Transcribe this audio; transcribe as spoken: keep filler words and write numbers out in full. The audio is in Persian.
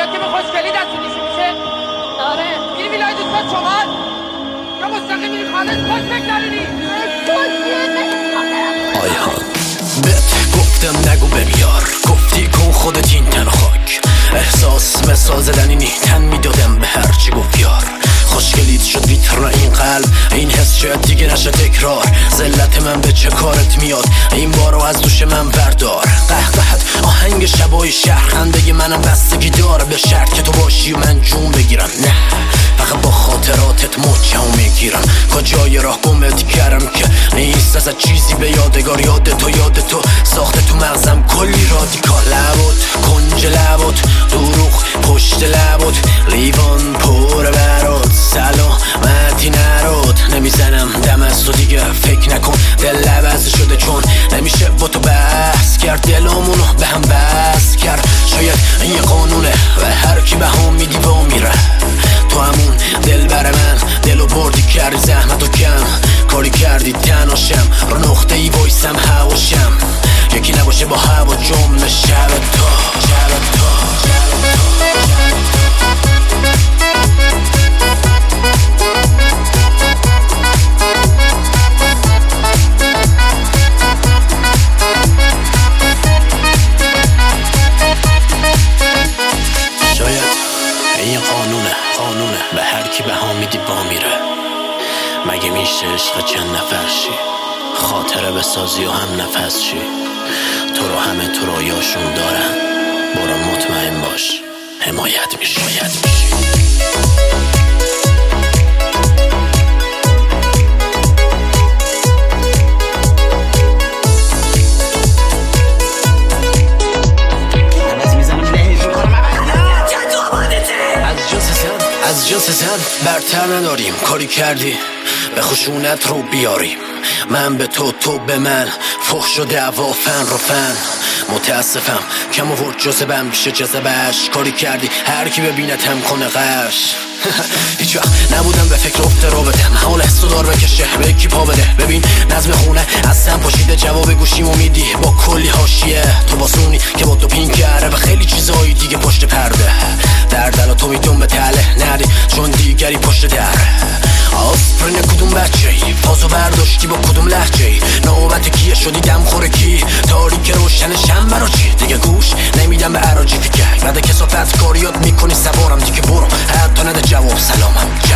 که به خوشگلی دست نیشون میشه؟ آره. میری ویلای دوستان شمال؟ یا مستقیم میری خالص خوش بگذرونی؟ آیهان بهت گفتم نگو بمیار، گفتی کن خودت این تن خاک. احساس مثال زدنی نی تن میدادم به هرچی گفت یار. خوشگلیت شد ویترن این قلب، این حس شاید دیگه نشه تکرار. ذلت من به چه کارت میاد، این بارو از دوش من بردار. قهقهت آهنگ شبای شهر، خندگی منم بستگی داره به شرط که تو باشی و من جون بگیرم. نه فقط با خاطراتت مچم میگیرم، کجای راه گمت کردم که نیست ازت چیزی به یادگار. یاد تو یاد تو ساخته تو مغزم کلی رادیکال. لبات کنج لبات دروغ پشت لبات، لیوان پر برات سلامتی نراد. نمیزنم دم از تو دیگه فکر نکن، دل عوض شده چون نمیشه با تو بحث کرد. دلمونو به هم بس کرد، شاید این یه قانونه و هر کی به هم میدی با میره. تو همون دل بر من دلو بردی کردی زحمتو کم کاری کردی تناشم رو نقطه ای وایسم هواشم یکی نباشه با هوا جمله شب تو شب تو شب تو. شاید این قانونه قانونه به هر کی به ها میدی با میره. مگه میشه عشق چند نفرشی، خاطره بسازی و هم نفس شی. تو رو همه تو رویاشون دارن، برو مطمئن باش حمایت میشی حمایت میشی. از جنس زن برتر نداریم، کاری کردی به خشونت رو بیاریم. من به تو تو به من، فحش و دعوا فن رو فن. متاسفم کم آورد جذبم میشه جذبش. کاری کردی هر کی ببینت هم کنه قش. هیچ وقت نبودم به فکر افته رو بدم، حال حسو دار بکشه به کی پا بده. ببین نظم خونه از سم پاشیده، جواب گوشیمو میدی با کلی حاشیه. تو باسونی که با تو پین کرده و خیلی چیزایی دیگه پشت پرده. در دل تو میدون به تله ندی چون دیگری پشت در. آسپرین کدوم بچه ای، فازو برداشتی با کدوم لحجه ای. نوبت کیه شدی دم خوره کی، تاریک روشن شم برا چی. دیگه گوش نمیدم به عراجی فکر، بعد کسافت کاریات میکنی سوارم دیگه. برو حتی نده جواب سلامم.